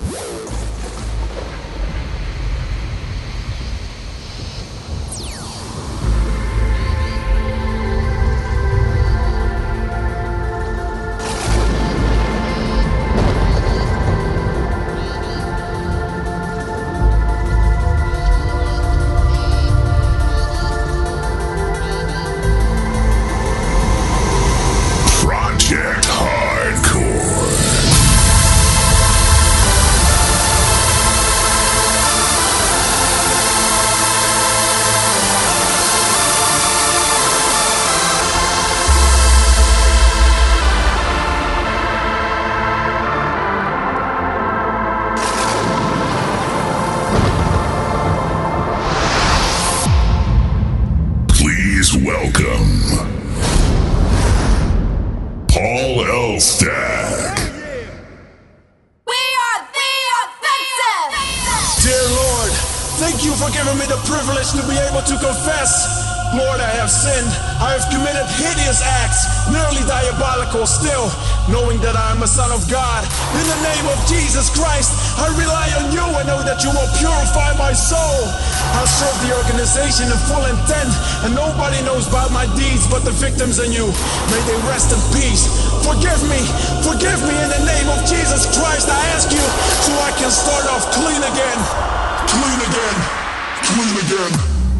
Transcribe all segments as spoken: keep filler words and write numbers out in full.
Still, knowing that I'm a son of God, in the name of Jesus Christ, I rely on you and know that you will purify my soul. I serve the organization in full intent, and nobody knows about my deeds but the victims and you. May they rest in peace. Forgive me, forgive me in the name of Jesus Christ. I ask you so I can start off clean again, clean again, clean again.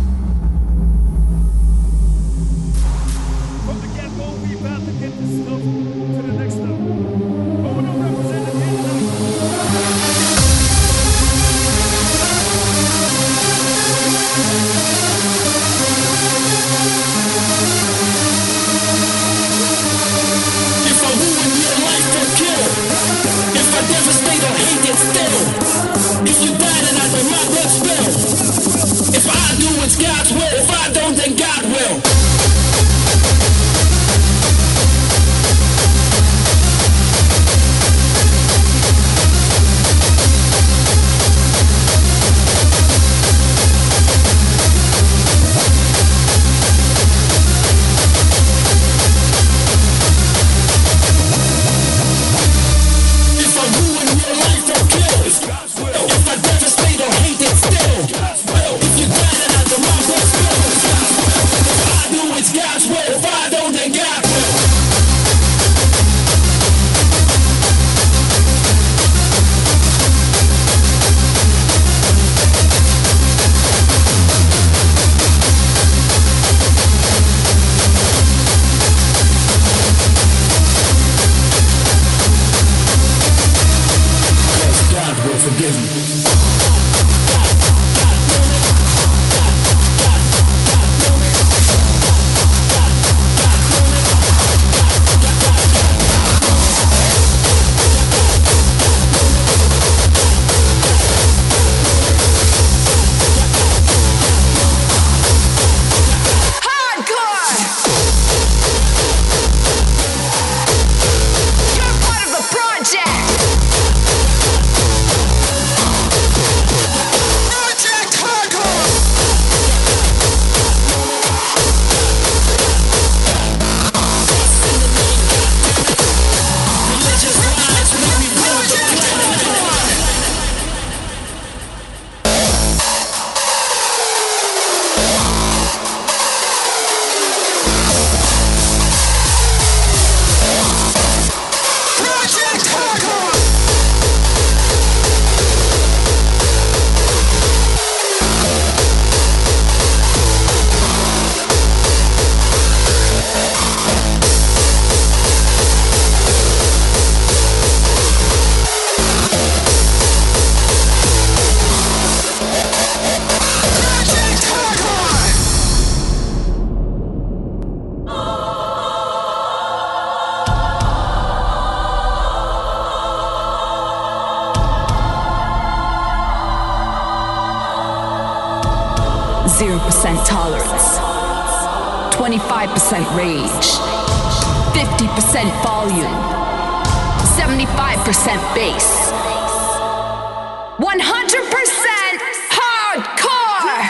God's will. If I don't, then God will. If I ruin your life, don't kill. It's God's will. If I devastate or hate, it's still God's will. If you die, then I do my best will. It's God's will. If I do, it's God's will. If I don't, then God will. God will forgive me. zero percent tolerance, twenty-five percent rage, fifty percent volume, seventy-five percent bass, one hundred percent hardcore!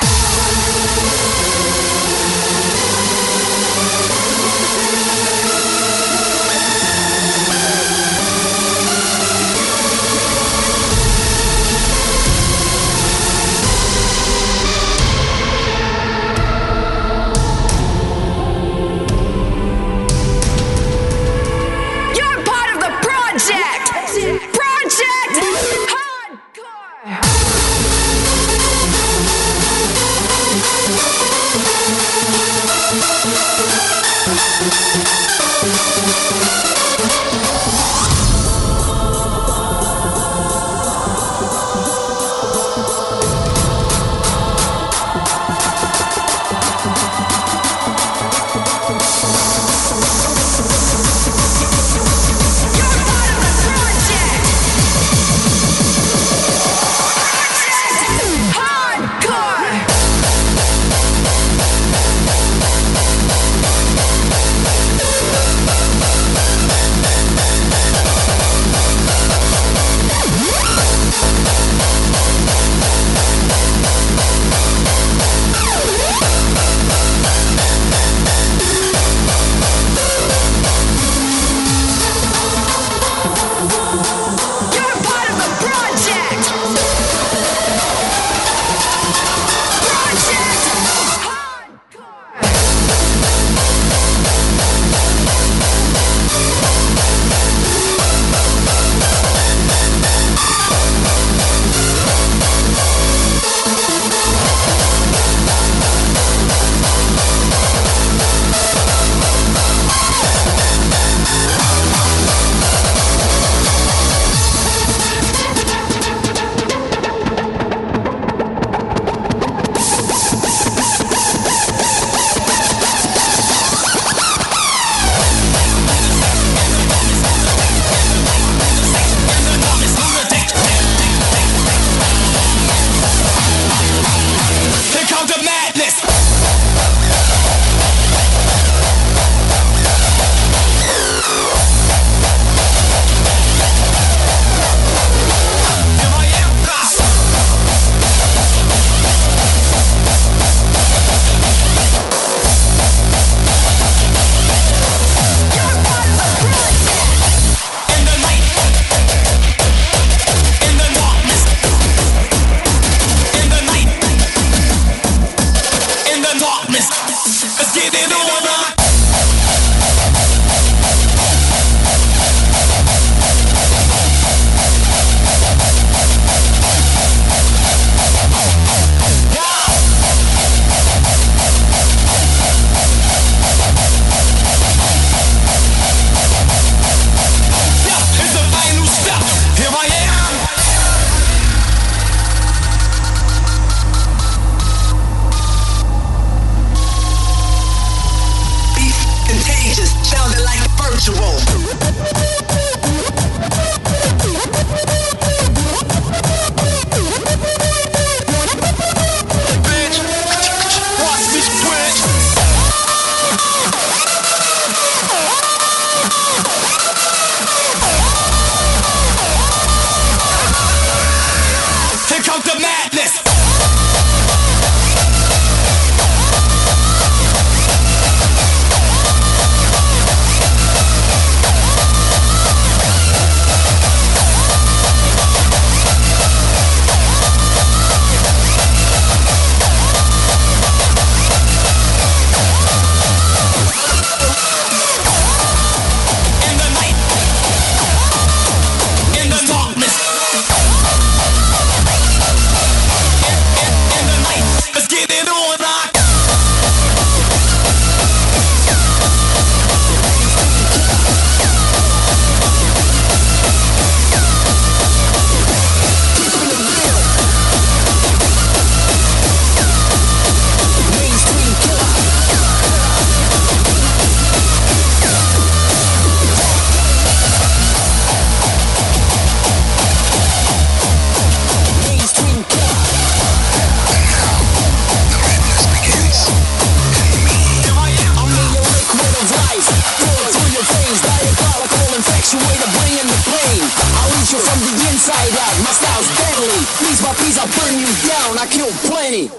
light out, my style's deadly. Piece by piece I burn you down, I kill plenty.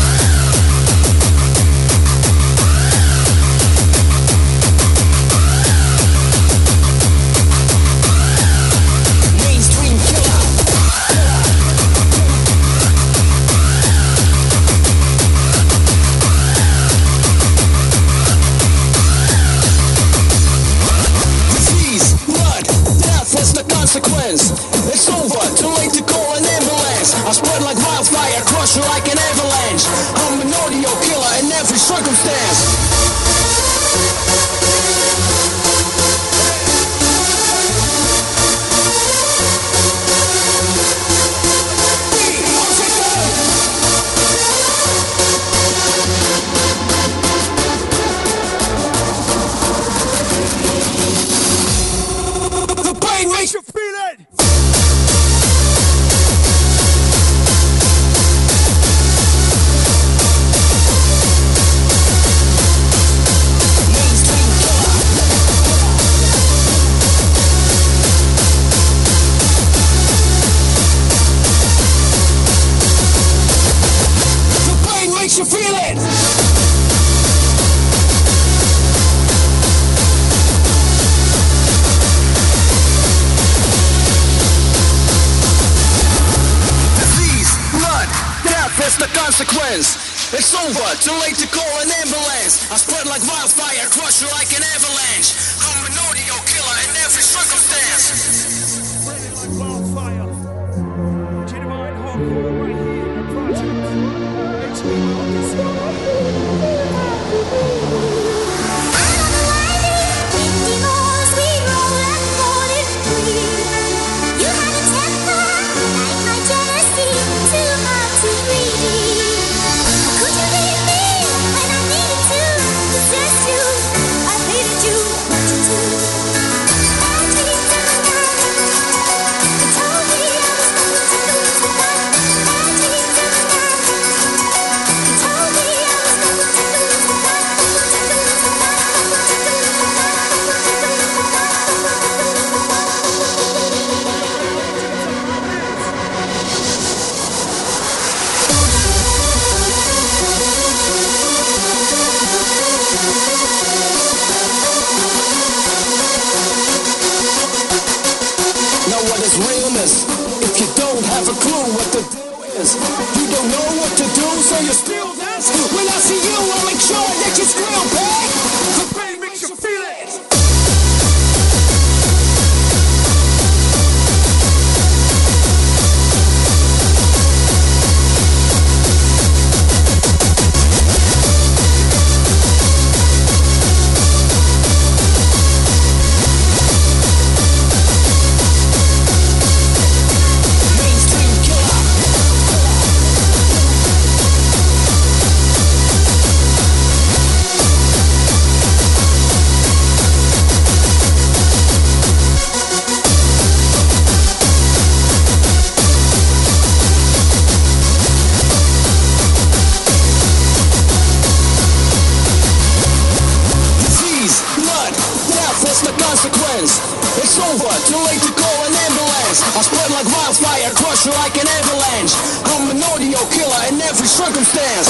Mainstream killer. Disease, blood, death is the consequence. It's over, too late to call an ambulance. I spread like wildfire, crush you like an avalanche. I'm an audio killer in every circumstance. The pain makes you feel it. You feel it? Disease, blood, death is the consequence. It's over, too late to call an ambulance. I spread like wildfire, crush you like an avalanche. I'm an audio killer in every circumstance. Spreading like wildfire. Genuine hardcore right here in the project. Realness. If you don't have a clue what the deal is, you don't know what to do, so you still dance. When I see you, I'll make sure that you scream back. The pain makes you feel it. It's over, too late to call an ambulance. I spread like wildfire, crush you like an avalanche. I'm an audio killer in every circumstance.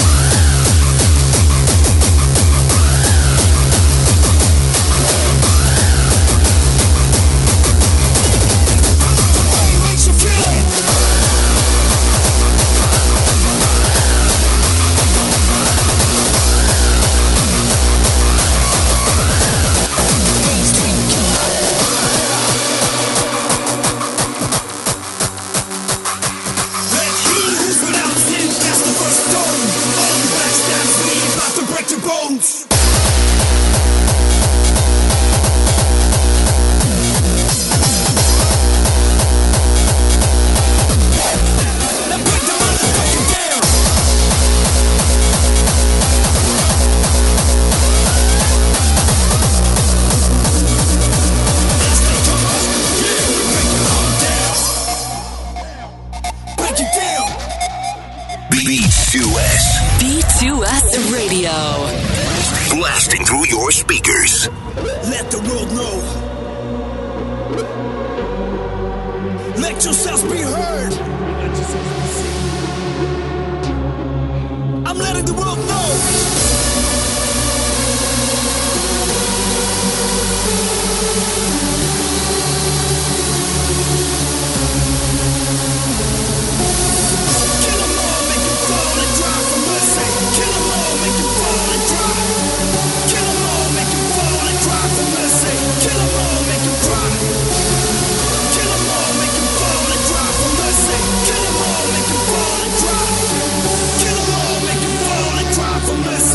Blasting through your speakers. Let the world know. Let Let yourselves be heard. I'm letting the world know. Kill 'em all, make 'em fall and dry for mercy. Kill 'em all, make 'em fall and dry. Kill 'em all, make 'em fall and dry for mercy. Kill 'em all, make 'em cry. Kill 'em all, make 'em fall and dry for mercy. Kill 'em all, make 'em fall and dry. Kill 'em all, make 'em fall and cry for mercy.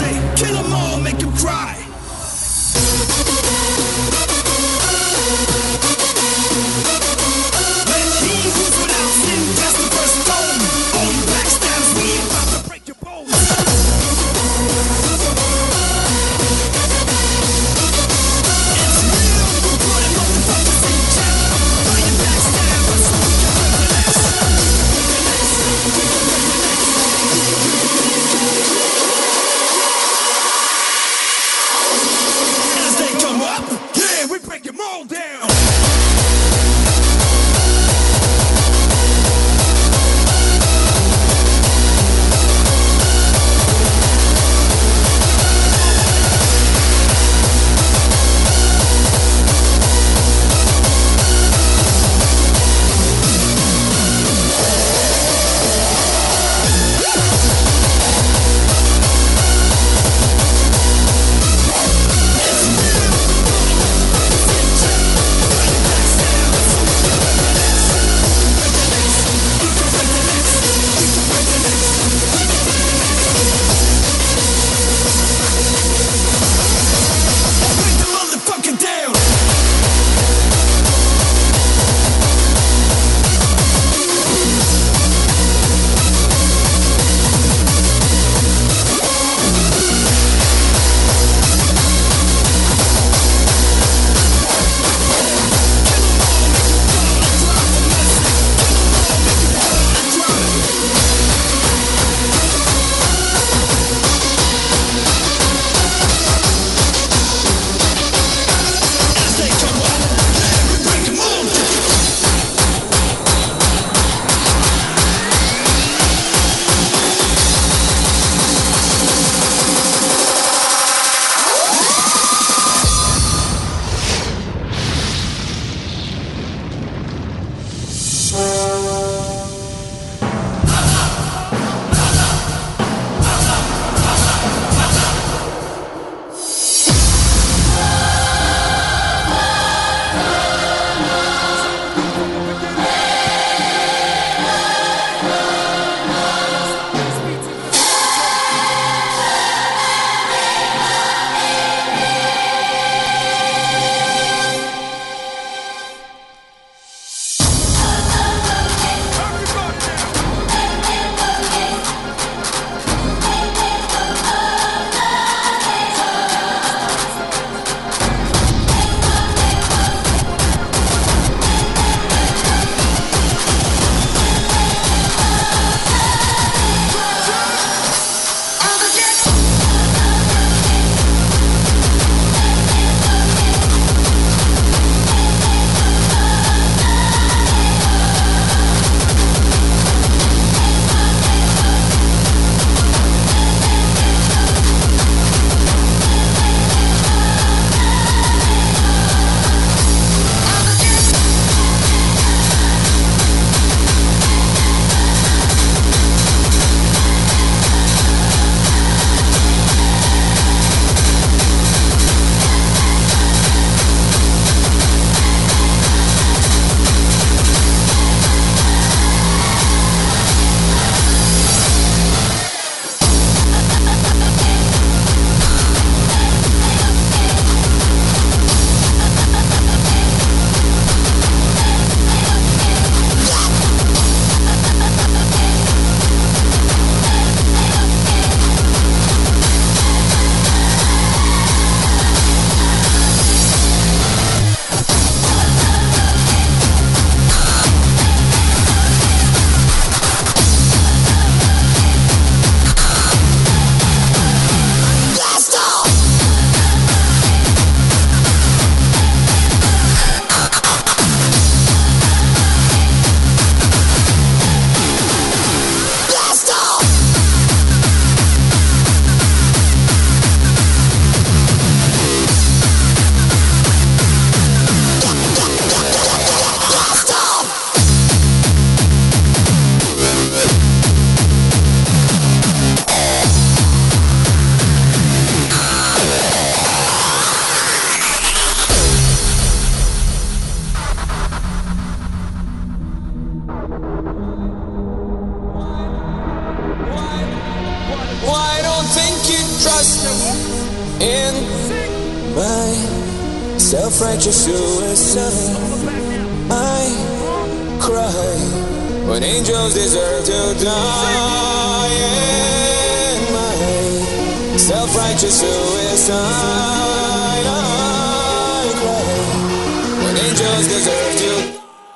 Why don't think you trust in my self-righteous suicide? I cry when angels deserve to die. In my self-righteous suicide, I cry when angels deserve to die.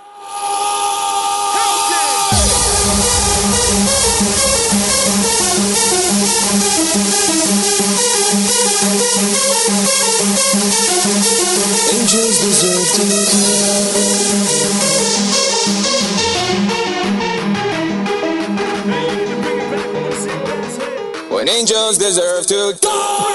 Angels deserve to die. When angels deserve to die.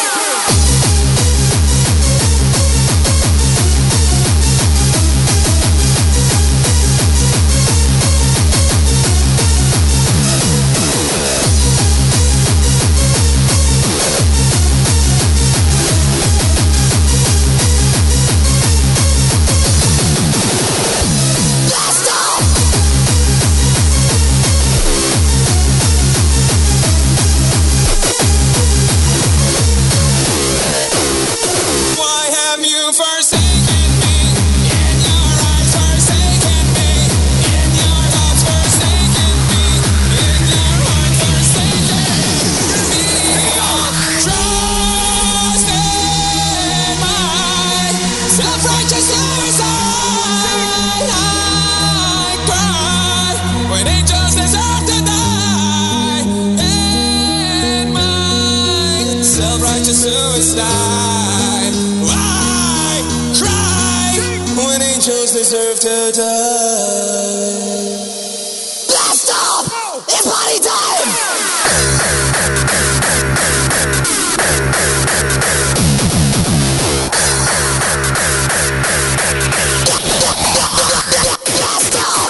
Suicide. I cry when angels deserve to die. Blast off! It's party time! Blast off!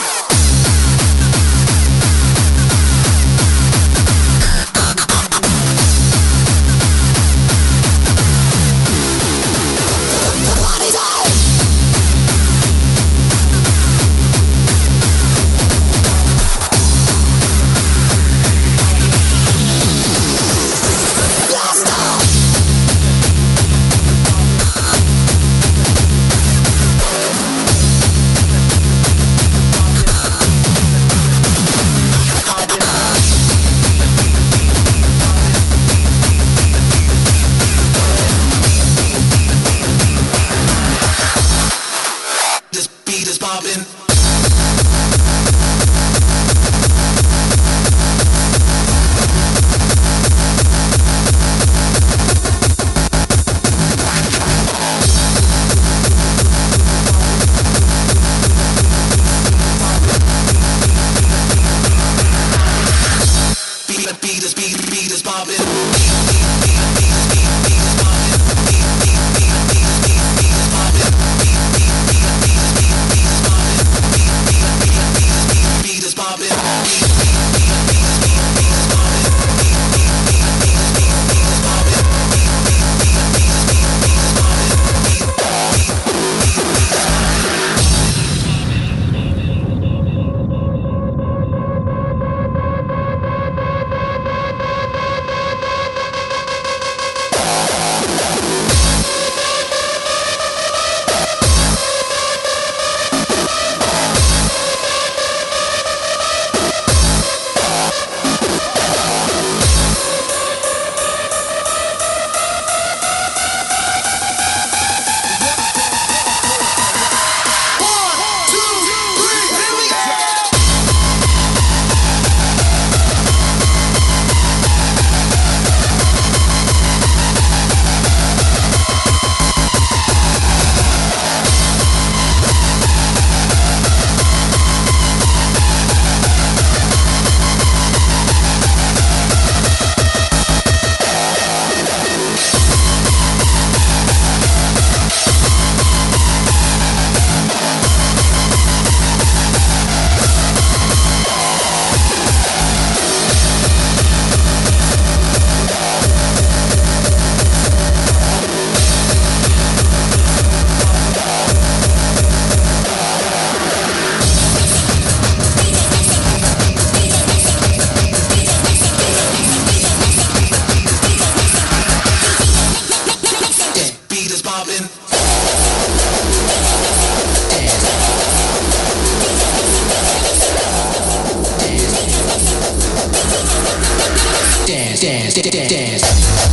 dance, dance, dance.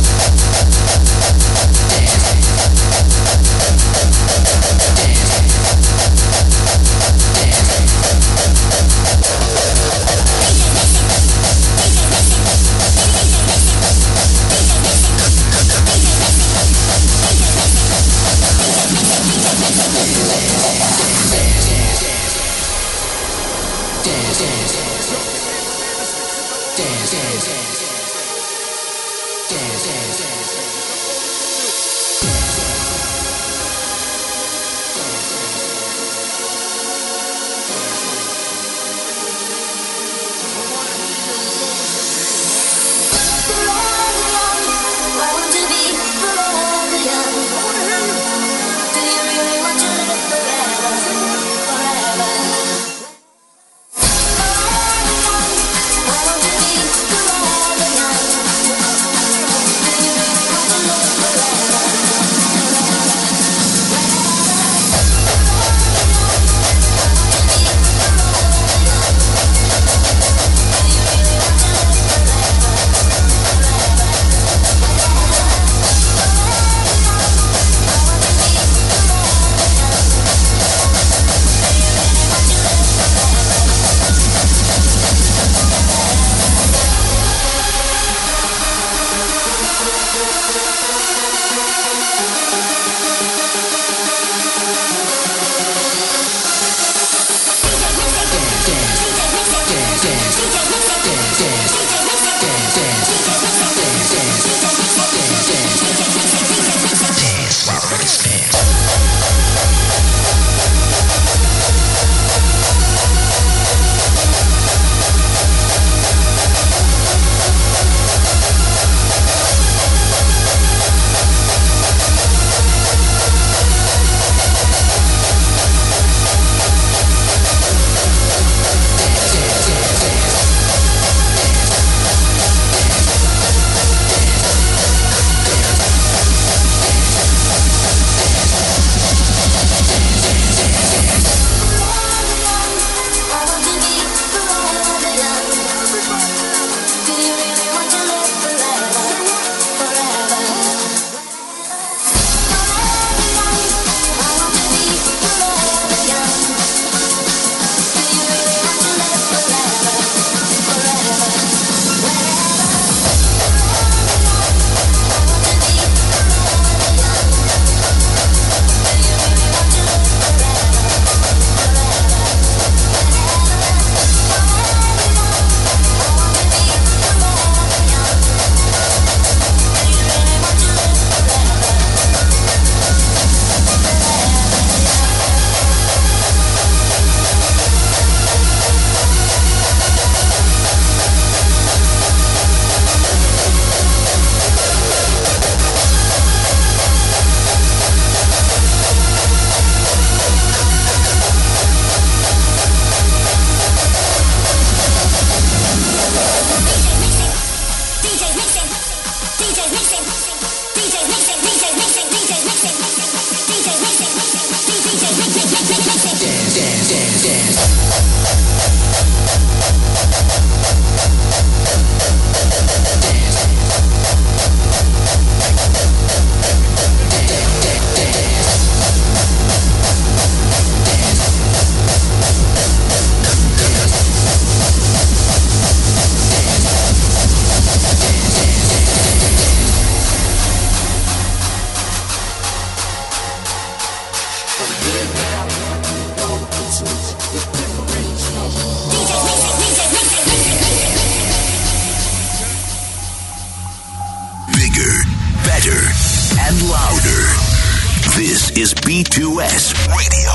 This is B two S Radio.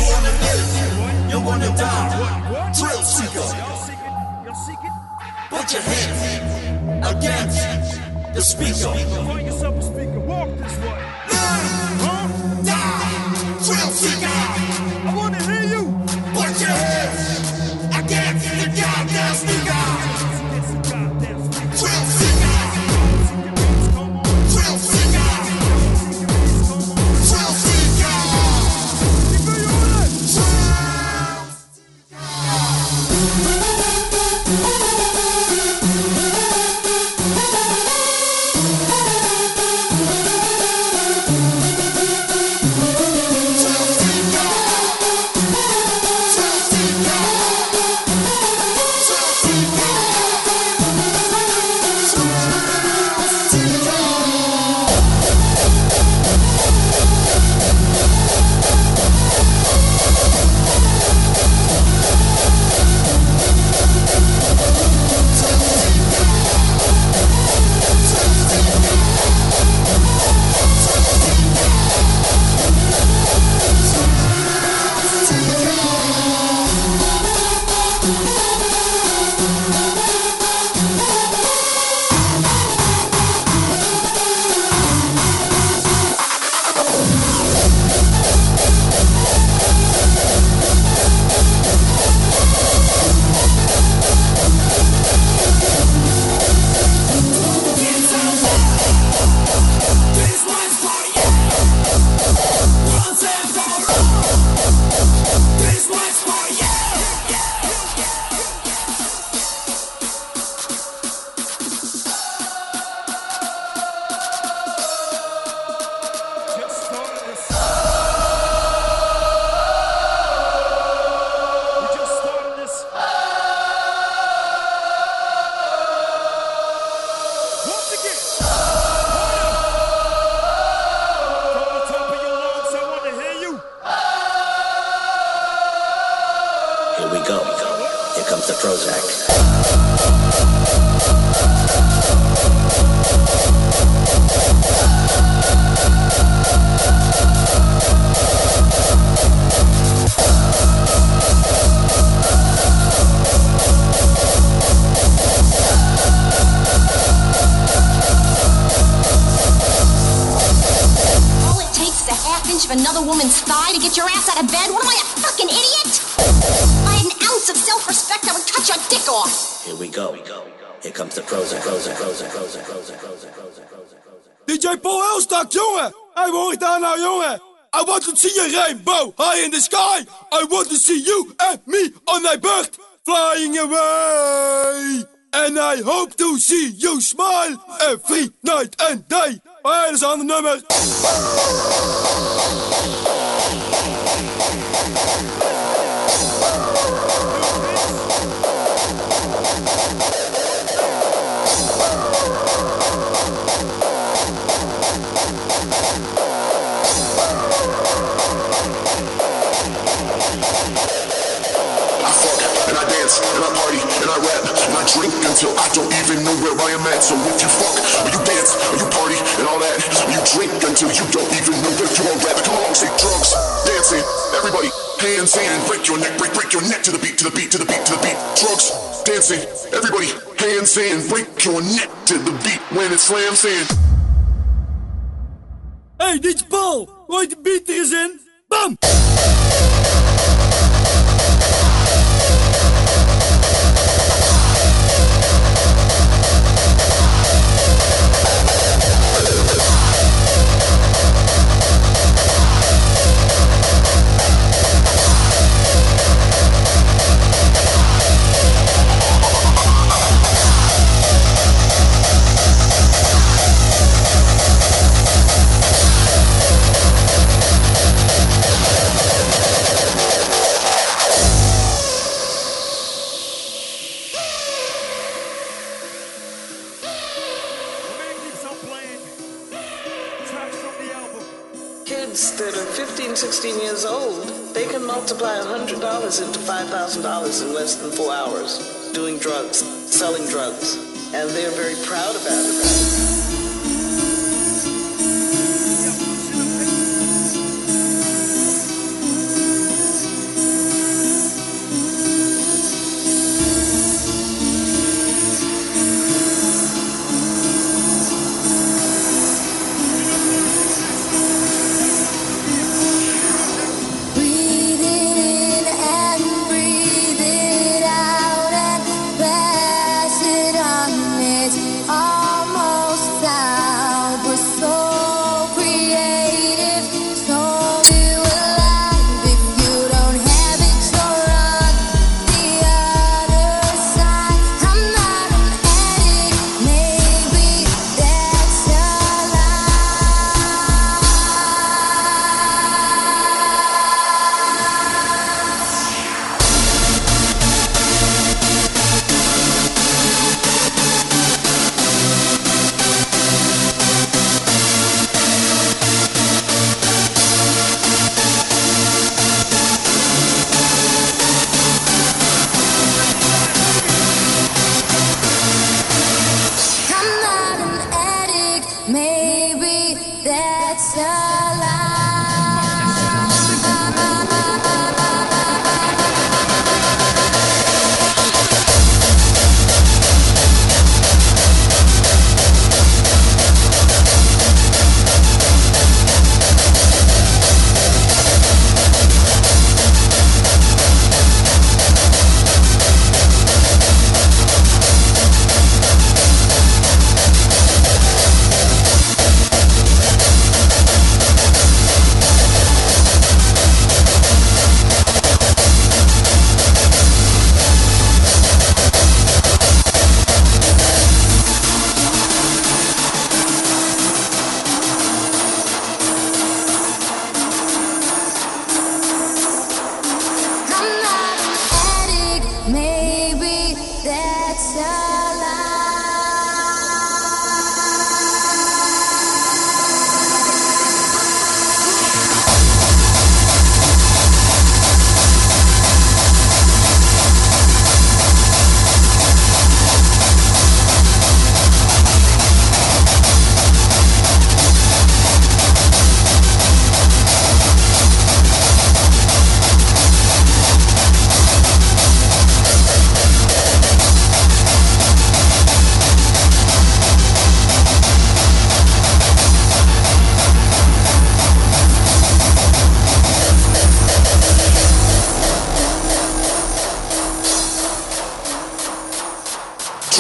You wanna die? Thrill seeker. Put your hands against the speaker. Find yourself a speaker. Walk this way. Huh? Die. Thrill seeker. I wanna hear you. Put your hands against the goddamn speaker. Thrill seeker. Thrill seeker. Thrill seeker. Thrill seeker. comes the Prozac. Of another woman's thigh to get your ass out of bed? What am I, a fucking idiot? If I had an ounce of self-respect, I would cut your dick off. Here we go. Here comes the Prozac, Prozac, Prozac, Prozac, Prozac, Prozac, Prozac, Prozac. D J Paul Elstak, jongen! Hé, wat hoor ik daar nou, jongen? I want to see a rainbow high in the sky. I want to see you and me on a bird flying away. And I hope to see you smile every night and day. Hé, dat is een ander nummer. And I dance, and I party, and I rap, and I drink until I don't even know where I am at. So if you fuck, or you dance, or you party, and all that, or you drink until you don't even know where you are at. Come along, say drugs, dancing, everybody, hands in, break your neck, break, break your neck to the beat, to the beat, to the beat, to the beat. Drugs, dancing, everybody, hands in, break your neck to the beat when it slams in. Hey, D J Paul, gooi de beat er eens in. Bam! That are fifteen, sixteen years old, they can multiply one hundred dollars into five thousand dollars in less than four hours doing drugs, selling drugs, and they're very proud about it. Almost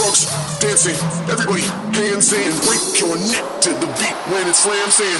drugs, dancing, everybody hands in, break your neck to the beat when it slams in.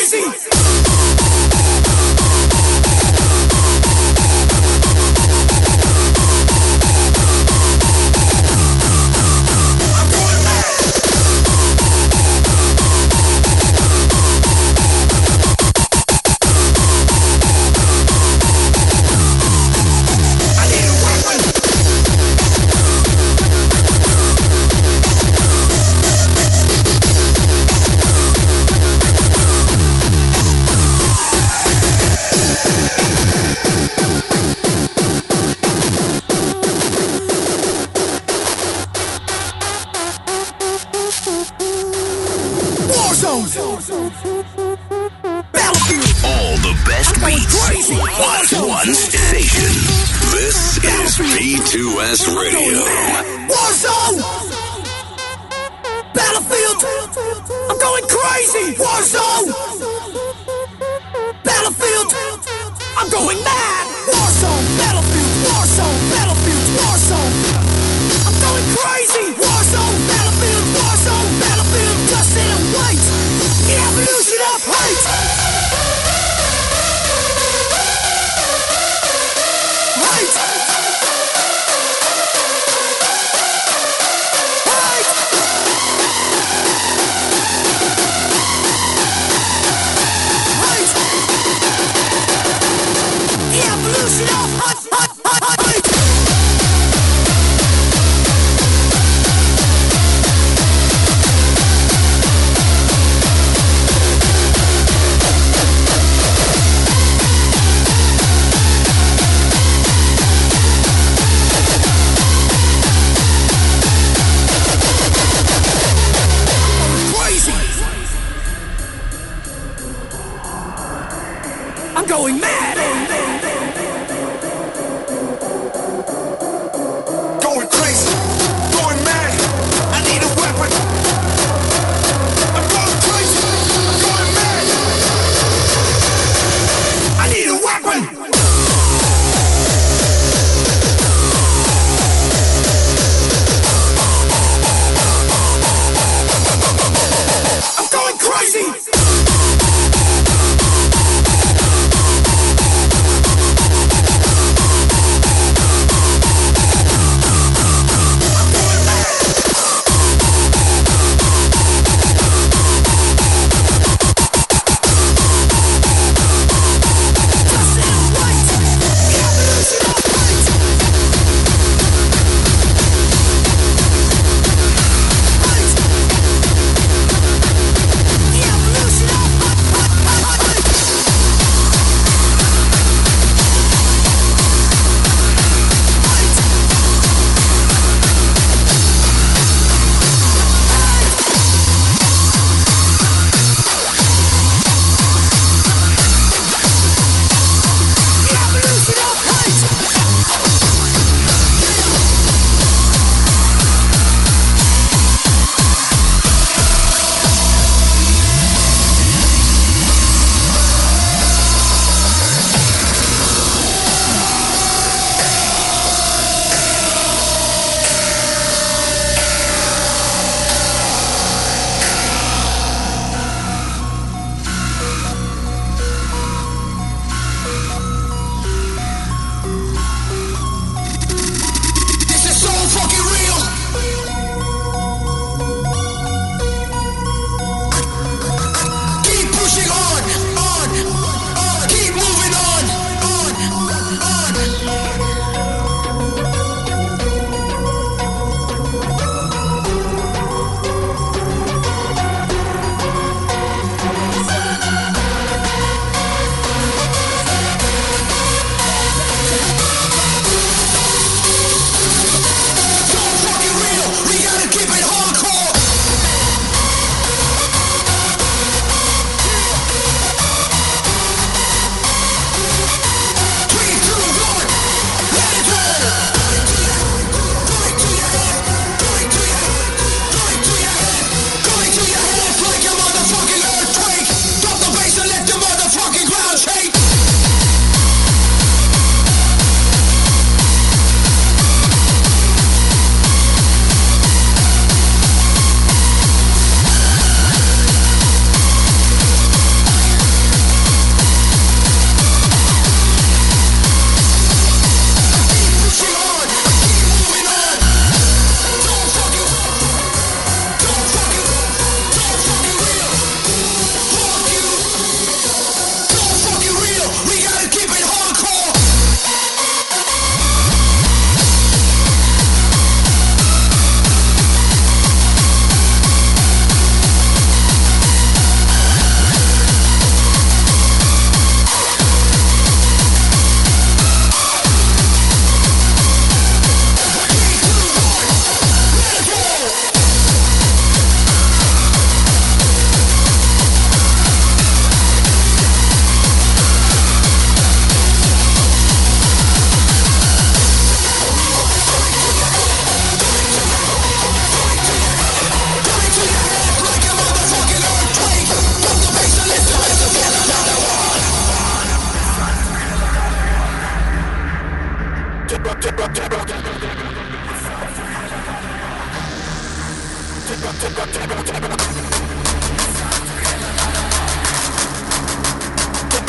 Crazy!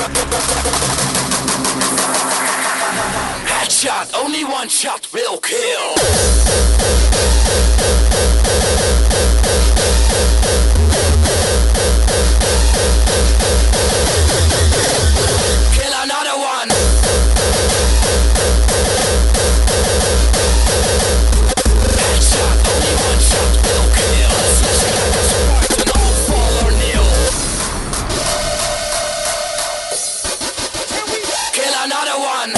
Headshot, only one shot will kill. Kill another one. Headshot, only one shot will kill. Slashing like a Spartan, all fall or kneel. Kill another one.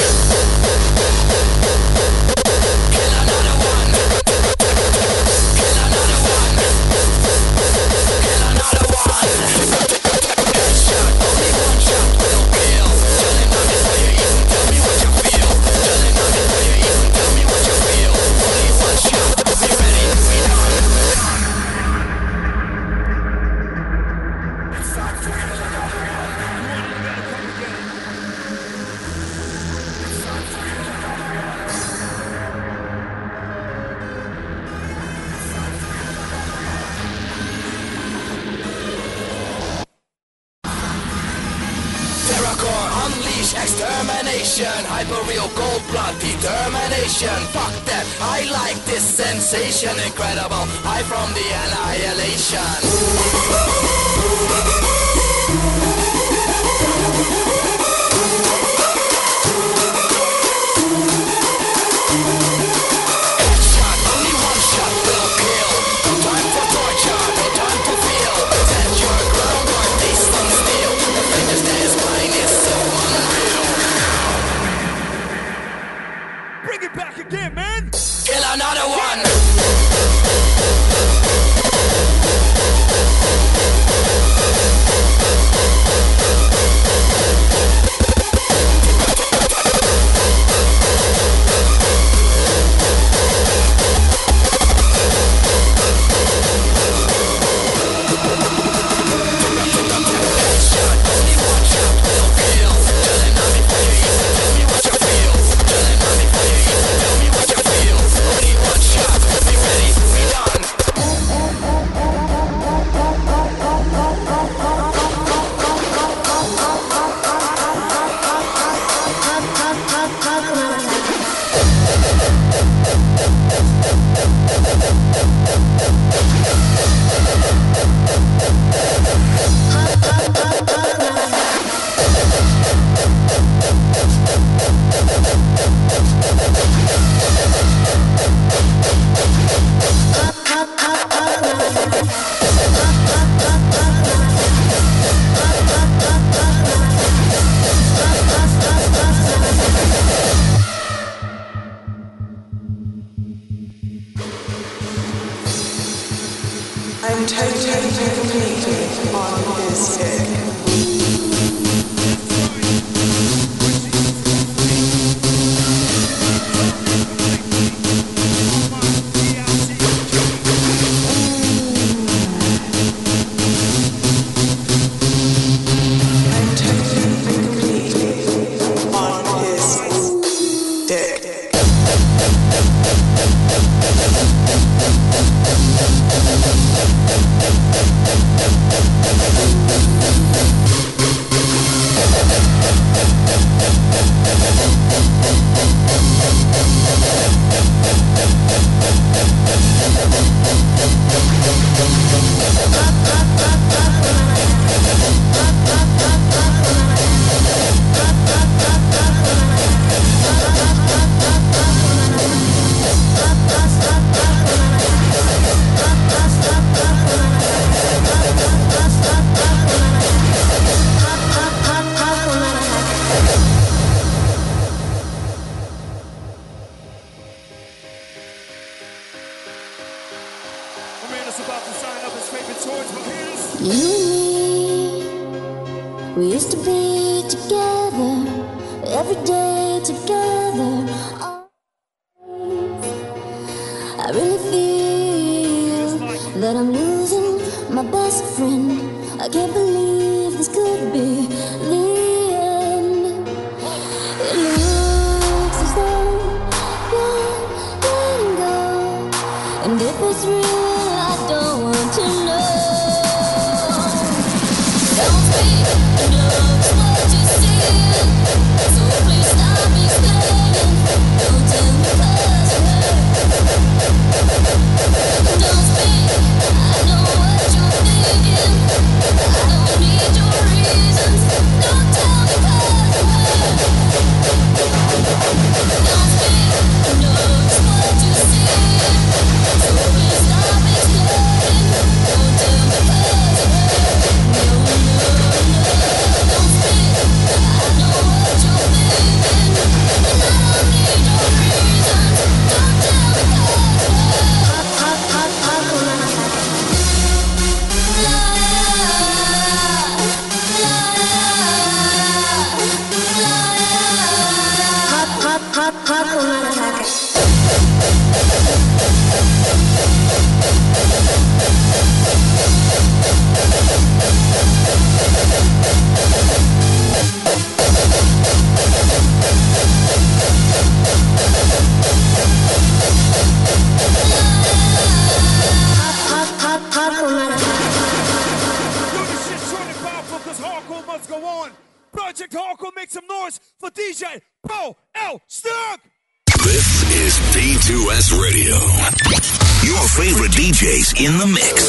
Kill another one. Kill another one. Kill another one. Headshot, only one shot will kill. Tell him not before you even tell me what you feel. Tell him not before you even tell me what you feel. Only one shot, be ready, be done. Terracore, unleash extermination. Hyperreal cold blood determination. Fuck that, I like this sensation. Incredible, high from the annihilation. Headshot, only one shot will kill. No time for torture, no time to feel. Set your groundwork, these things steel. The fingers that is mine is so unreal. Bring it back again, man. Kill another one. Headshot, only one shot will kill. Tell him not before you even tell me what you feel. Tell him not before you even tell me what you feel. Only one shot, be ready, be done. I'm totally completely on his dick. I'm totally completely on his dick. You and me, we used to be together, every day together. Always. I really feel that I'm losing my best friend. I can't believe this could be the end. It looks as though you're letting go, and if it's real, I don't want to know. Don't speak, it looks what you see. hardcore motherfucker. Hardcore must go on. Project Hardcore, make some noise for D J Paul L. Stug. This is B two S Radio. Your favorite D Js in the mix.